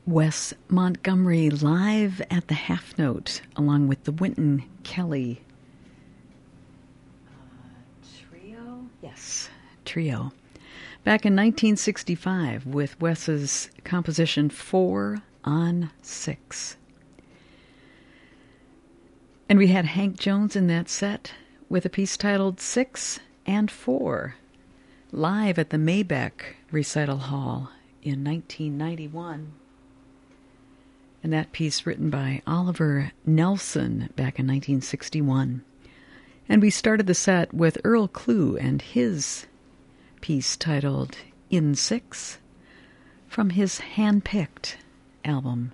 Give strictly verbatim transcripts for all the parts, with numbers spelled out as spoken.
Wes Montgomery live at the Half Note, along with the Wynton Kelly uh, trio. Yes, trio. Back in nineteen sixty-five with Wes's composition Four on Six. And we had Hank Jones in that set with a piece titled Six and Four, live at the Maybach Recital Hall in nineteen ninety-one. And that piece written by Oliver Nelson back in nineteen sixty-one. And we started the set with Earl Klugh and his piece titled In Six from his Handpicked album.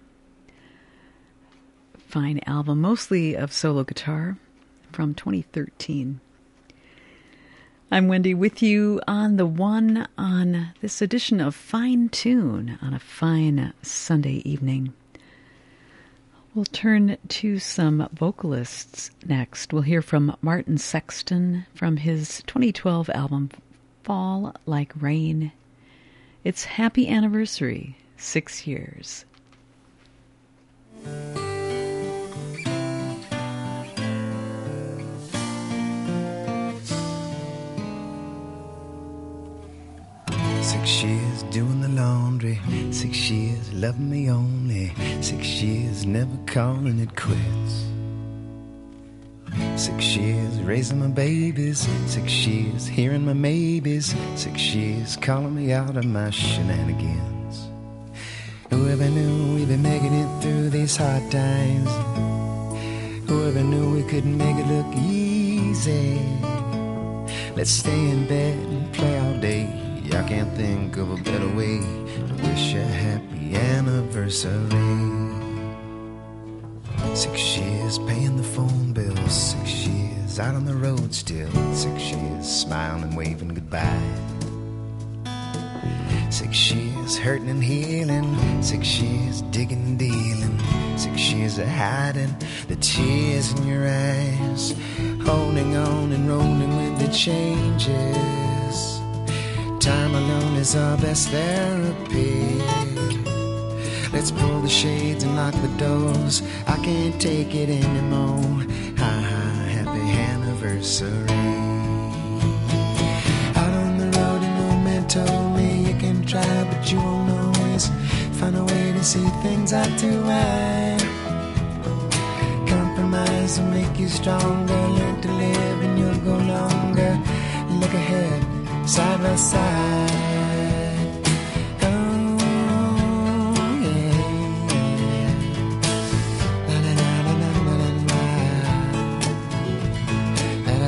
Fine album, mostly of solo guitar, from twenty thirteen. I'm Wendy with you on the one on this edition of Fine Tune on a fine Sunday evening. We'll turn to some vocalists next. We'll hear from Martin Sexton from his twenty twelve album Fall Like Rain. It's happy anniversary, six years. Six years doing the laundry, six years loving me only, six years never calling it quits. Six years raising my babies, six years hearing my maybes, six years calling me out of my shenanigans. Whoever knew we'd be making it through these hard times, whoever knew we couldn't make it look easy. Let's stay in bed and play all day, I can't think of a better way to wish a happy anniversary. Six years paying the phone bills, six years out on the road still, six years smiling and waving goodbye. Six years hurting and healing, six years digging and dealing, six years of hiding the tears in your eyes, holding on and rolling with the changes. Time alone is our best therapy. Let's pull the shades and lock the doors, I can't take it anymore. Ha ha, happy anniversary. Out on the road and no man told me you can try but you won't always find a way to see things eye to eye. Compromise will make you stronger, learn to live and you'll go longer. Look ahead, side by side. Oh, yeah. La, la, la, la, la, la, la, la,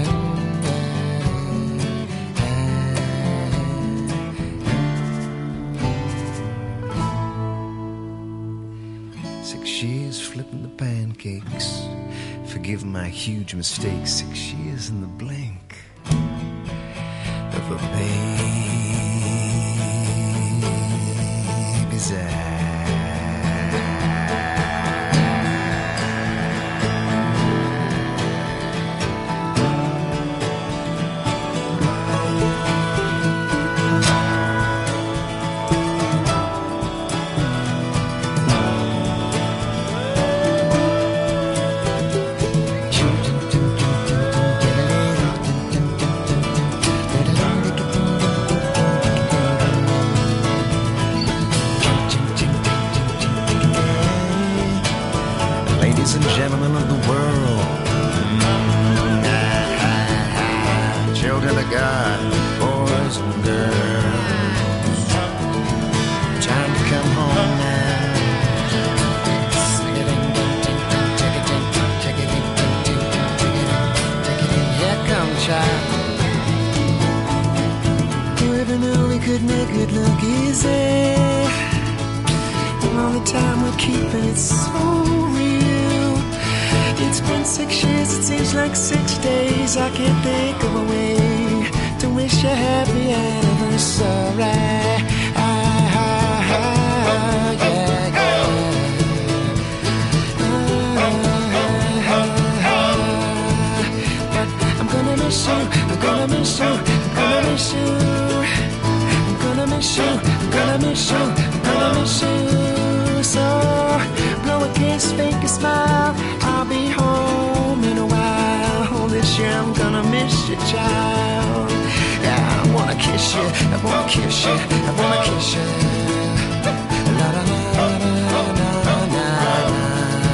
la. Six years flipping the pancakes, forgive my huge mistakes. Six years in the blink of a baby's eye. I can't think of a way to wish a happy anniversary. Ah, ah, ah, yeah, yeah. Ah, ah, ah. But I'm gonna miss you, I'm gonna miss you, I'm gonna miss you. I'm gonna miss you, I'm gonna miss you, I'm gonna miss you so baby child. Yeah, I wanna kiss you, I wanna kiss you, I wanna kiss you. La la la la la la la la.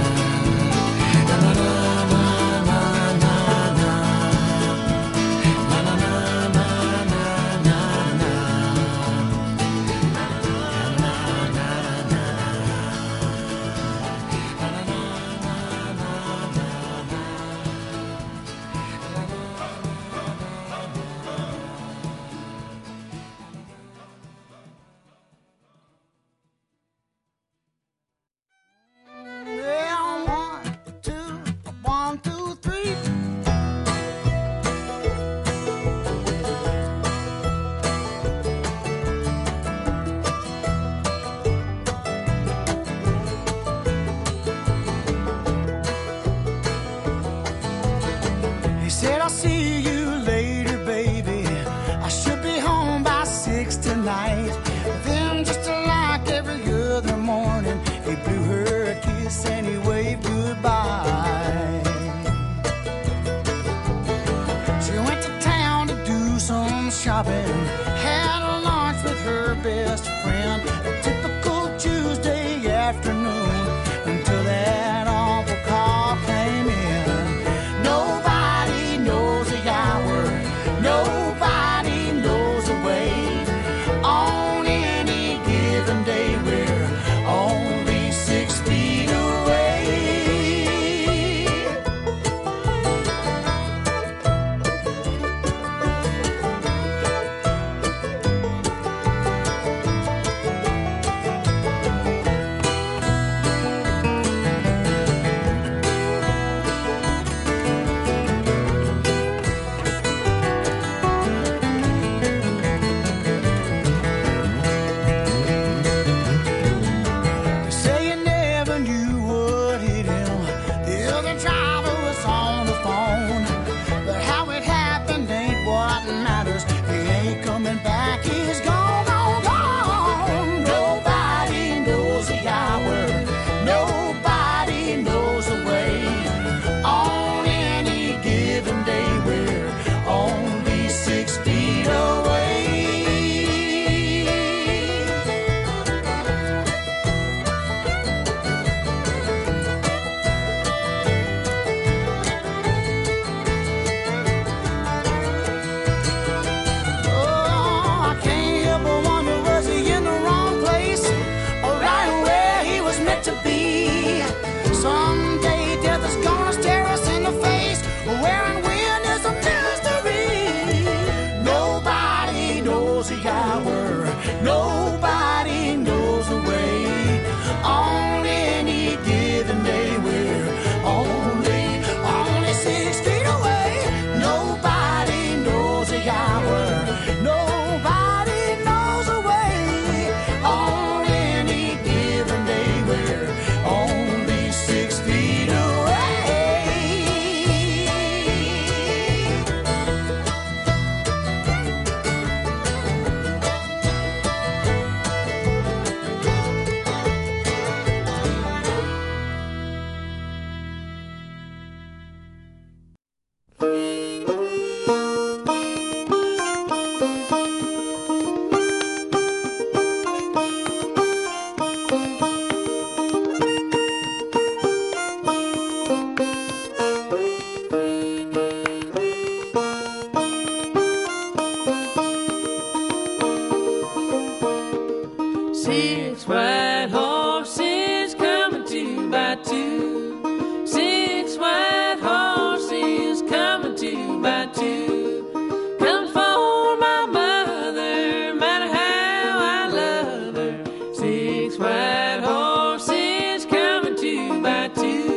Six white horses coming two by two. Six white horses coming two by two. Come for my mother, matter how I love her. Six white horses coming two by two.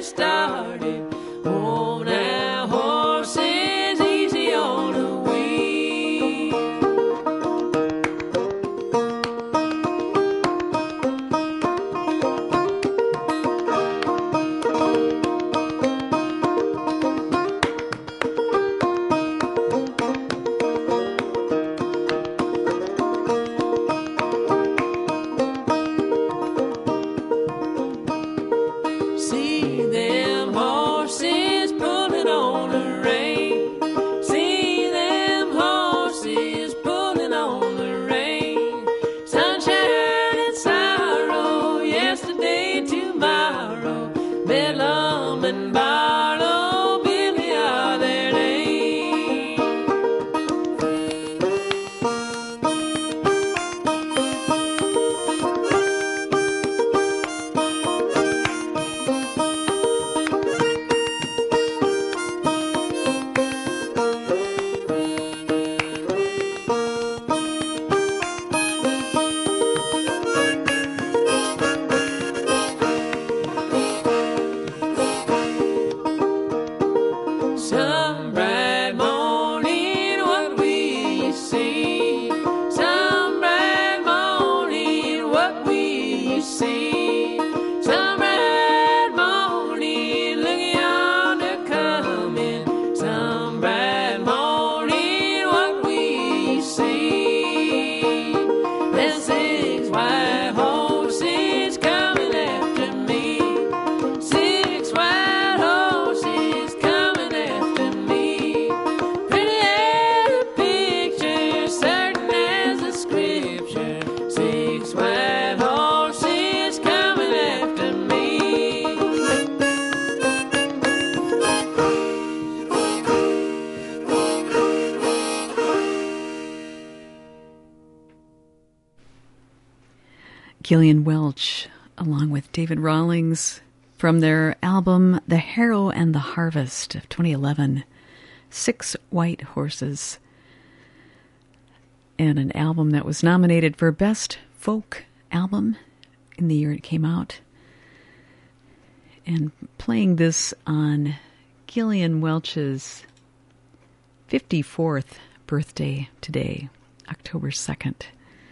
get started. Oh, now horses, easy on the wheel. See them horses pulling on the rein. See them horses pulling on the rein. Sunshine and sorrow, yesterday, tomorrow. Bedlam and Barlow, Billy are their names. Some bright morning, what will you see? Some bright morning, what will you see? Some bright morning, look yonder coming. Some bright morning, what will you see? There's six white horses coming after me. Six white horses coming after me. Pretty as a picture, certain as a scripture. Six white horses coming after me. Gillian Welch, along with David Rawlings, from their album The Harrow and the Harvest of twenty eleven, Six White Horses, and an album that was nominated for Best Folk Album in the year it came out. And playing this on Gillian Welch's fifty-fourth birthday today, October second.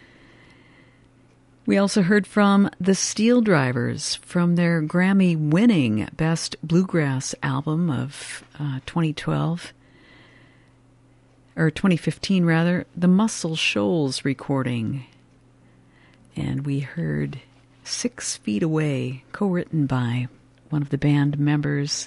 We also heard from the Steel Drivers from their Grammy-winning Best Bluegrass album of uh, twenty twelve, or twenty fifteen rather, the Muscle Shoals recording. And we heard Six Feet Away, co-written by one of the band members,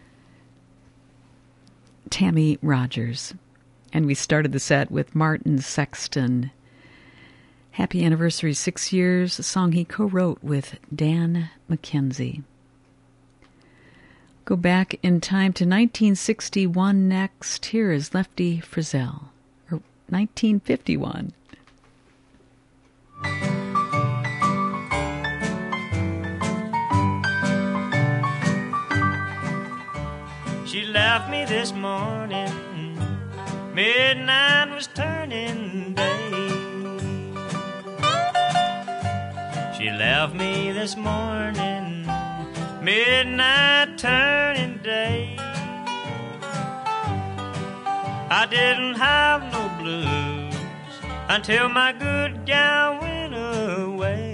Tammy Rogers. And we started the set with Martin Sexton. Happy Anniversary, six years, a song he co-wrote with Dan McKenzie. Go back in time to nineteen sixty-one next. Here is Lefty Frizzell, or nineteen fifty-one. She left me this morning, midnight was turning day. She left me this morning, midnight turning day. I didn't have no blues until my good gal went away.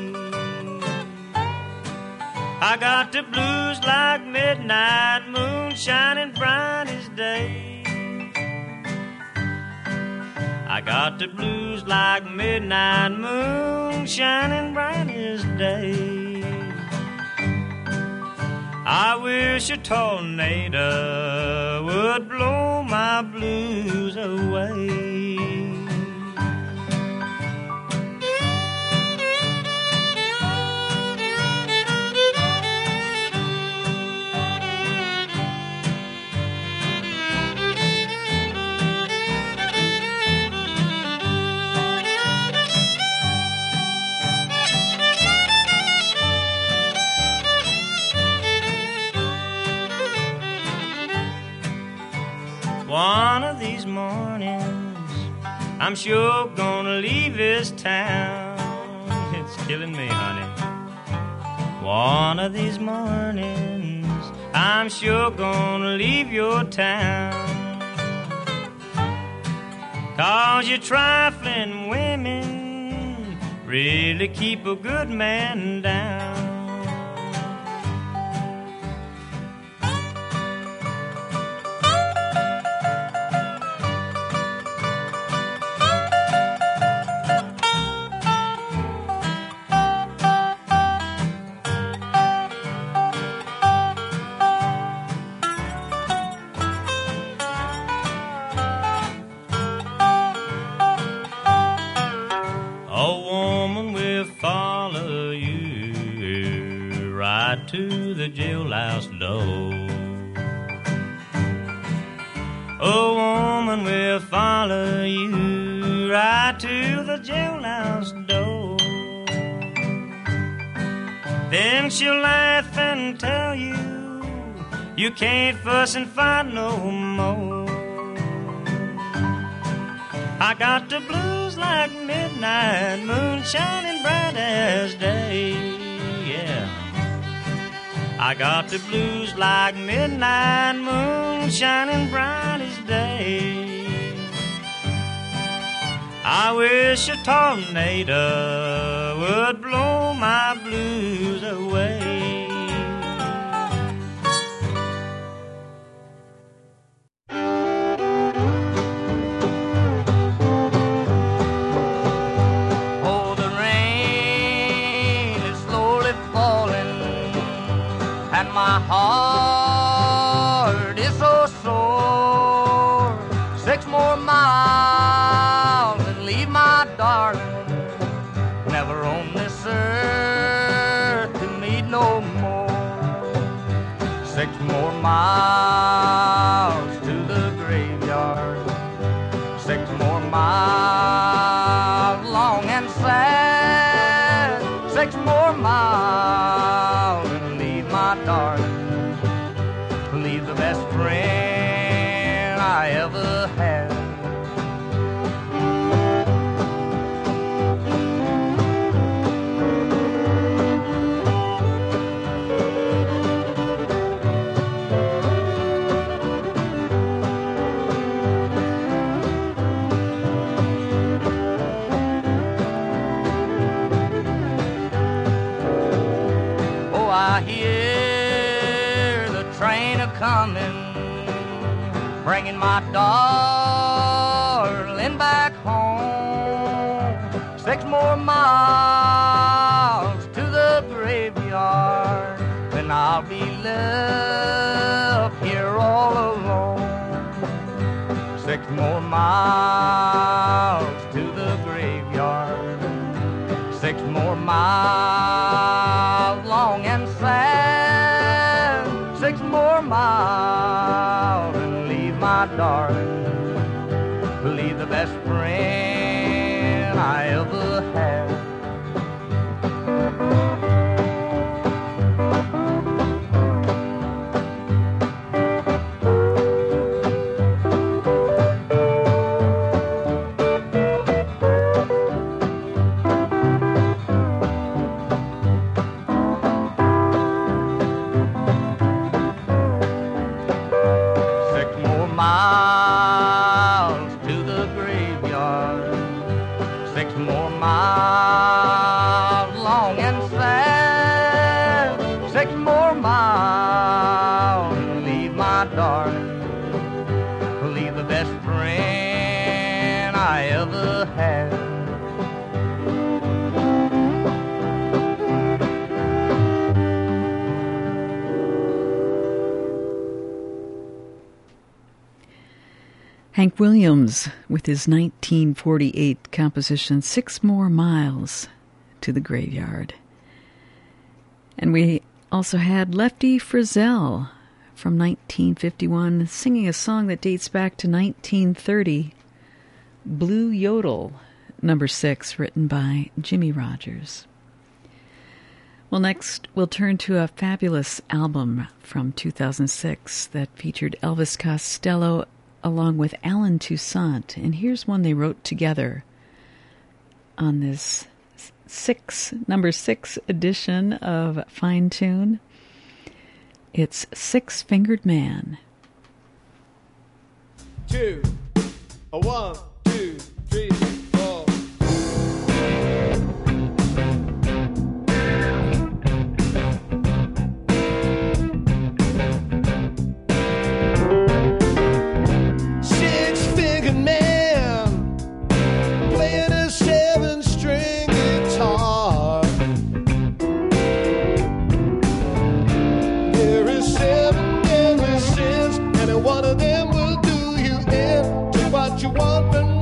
I got the blues like midnight moon shining bright as day. I got the blues like midnight moon shining bright as day. I wish a tornado would blow my blues away. One of these mornings, I'm sure gonna leave this town. It's killing me, honey. One of these mornings, I'm sure gonna leave your town. 'Cause your trifling women really keep a good man down. To the jailhouse door. A woman will follow you right to the jailhouse door. Then she'll laugh and tell you you can't fuss and fight no more. I got the blues like midnight moon shining bright as day. Yeah, I got the blues like midnight moon shining bright as day. I wish a tornado would blow my blues away. Oh, the rain is slowly falling and my heart is so sore. Six more miles and leave my darling, never on this earth to meet no more. Six more miles to the graveyard, six more miles long and sad, six more miles and leave my darling, leave the best friend I ever had. Oh, I hear the train a-coming, bringing my darling back home. Six more miles to the graveyard, then I'll be left here all alone. Six more miles to the graveyard, six more miles long and sad, six more miles and leave my darling, leave the best friend I ever had. Miles to the graveyard, six more miles long and sad, six more miles and leave my darling, leave the best friend I ever had. Hank Williams with his nineteen forty-eight composition, Six More Miles to the Graveyard. And we also had Lefty Frizzell from nineteen fifty-one singing a song that dates back to nineteen thirty, Blue Yodel, number six, written by Jimmie Rodgers. Well, next we'll turn to a fabulous album from two thousand six that featured Elvis Costello along with Alan Toussaint, and here's one they wrote together on this six, number six edition of Fine Tune. It's Six Fingered Man. Two, a one, two, three, four. Six-fingered man playing a seven-string guitar. There is seven deadly sins, and one of them will do you in. Do what you want from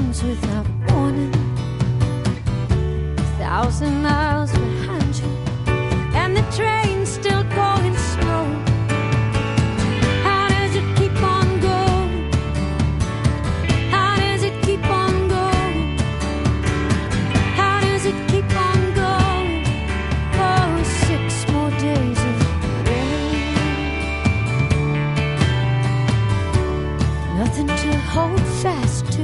comes without warning, a thousand miles behind you, and the train's still going slow. How does it keep on going? How does it keep on going? How does it keep on going? Oh, six more days of rain. Nothing to hold fast to.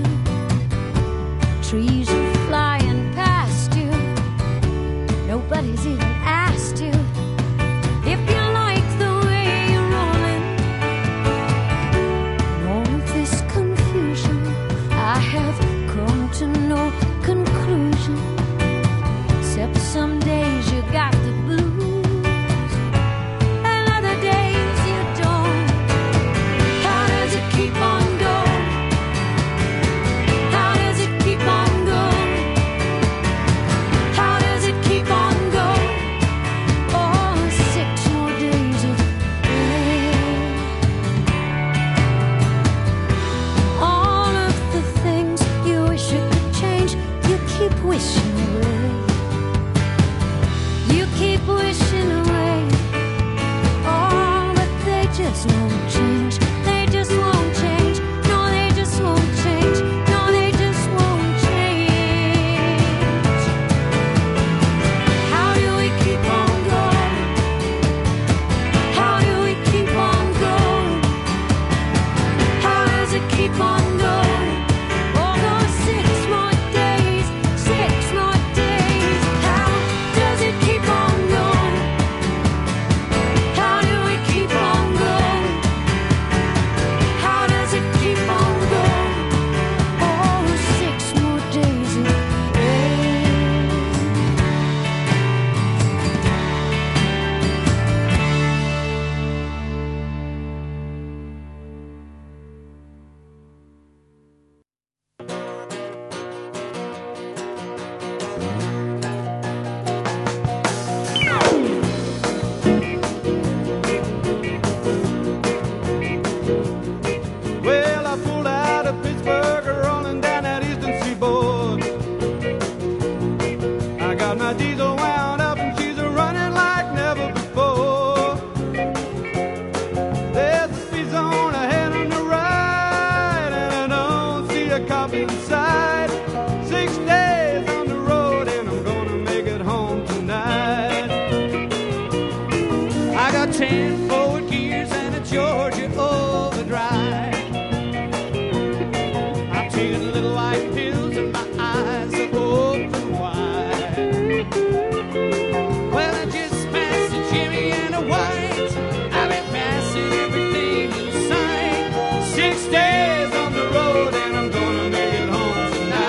Trees are flying past you. Nobody's even asked you if you like the way you're rolling. In all of this confusion, I have come to no conclusion, except some days you got the blues, and other days you don't. How does it keep on going? How does it keep on going? How does it keep on going? Oh, six more days of rain. All of the things you wish you could change, you keep wishing away. You keep wishing away. Oh, but they just won't change. They just won't change. No, they just won't change. No, they just won't change. How do we keep on going? How do we keep on going? How does it keep on going? Oh, those six more days, six more days. How does it keep on going? How do we keep on going? How does it keep on going? Oh, six more days of rain. Well, I pulled out of Pittsburgh, rolling down that eastern seaboard. I got my diesel wound up and she's a running like never before. There's a speed zone ahead on the right, and I don't see a cop inside. Six days on the road and I'm gonna make it home tonight. I got ten forward gears and a Georgia overdrive. I'm taking little white pills and my eyes are open wide. Well, I just passed a Jimmy and a White. I've been passing everything in sight. Six days on the road and I'm gonna make it home tonight.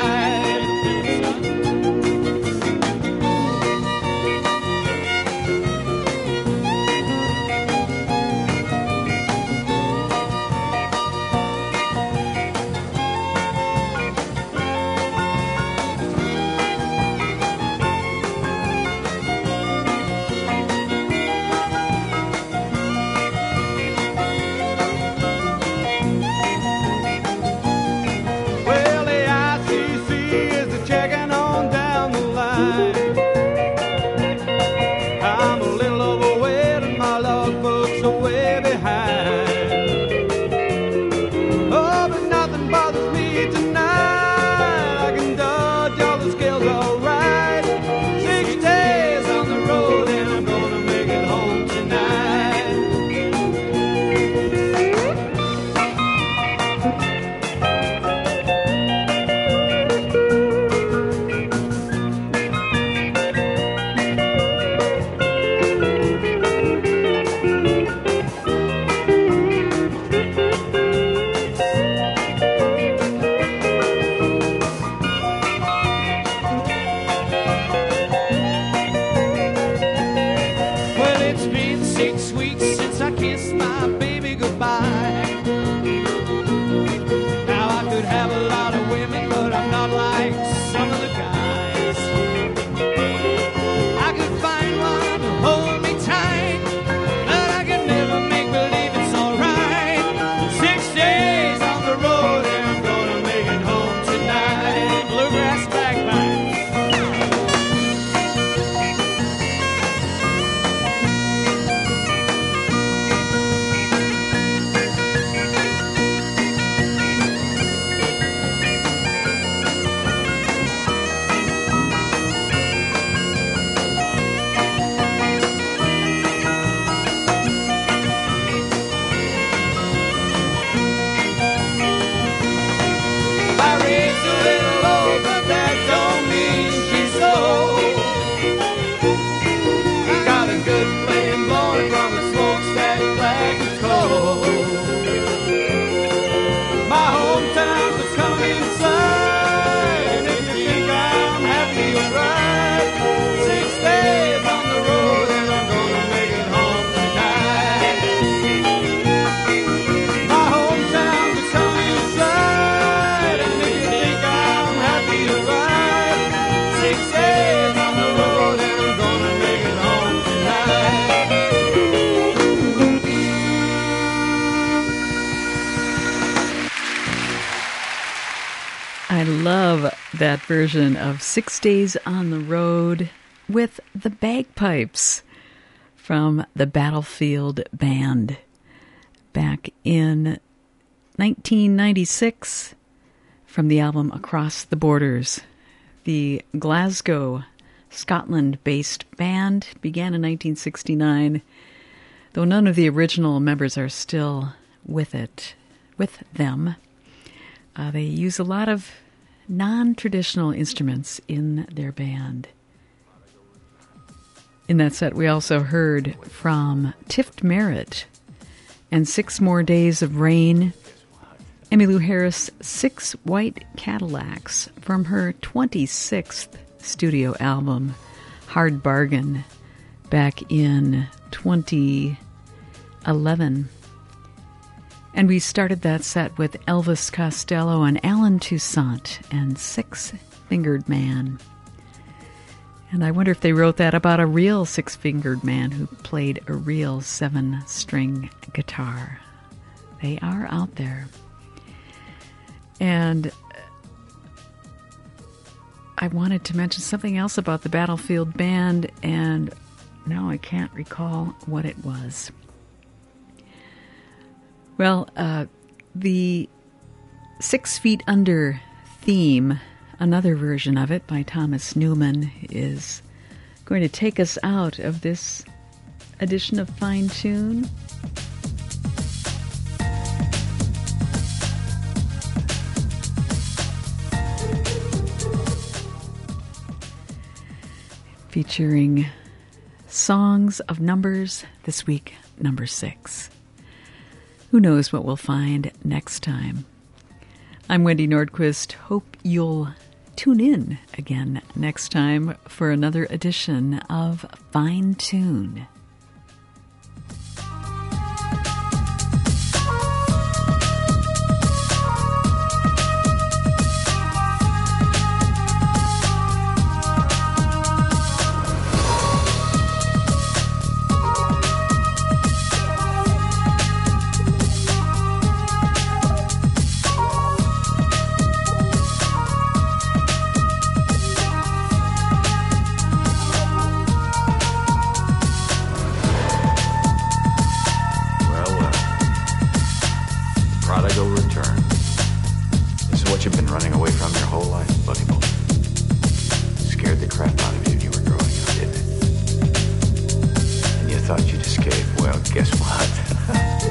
I love that version of Six Days on the Road with the bagpipes from the Battlefield Band back in nineteen ninety-six from the album Across the Borders. The Glasgow, Scotland-based band began in nineteen sixty-nine, though none of the original members are still with it, with them. Uh, they use a lot of non-traditional instruments in their band. In that set, we also heard from Tift Merritt and Six More Days of Rain, Emmylou Harris' Six White Cadillacs from her twenty-sixth studio album, Hard Bargain, back in twenty eleven. And we started that set with Elvis Costello and Alan Toussaint and Six-Fingered Man. And I wonder if they wrote that about a real six-fingered man who played a real seven-string guitar. They are out there. And I wanted to mention something else about the Battlefield Band, and now I can't recall what it was. Well, uh, the Six Feet Under theme, another version of it by Thomas Newman, is going to take us out of this edition of Fine Tune. Featuring Songs of Numbers, this week, number six. Who knows what we'll find next time? I'm Wendy Nordquist. Hope you'll tune in again next time for another edition of Fine Tune. Thought you'd escape. Well, guess what?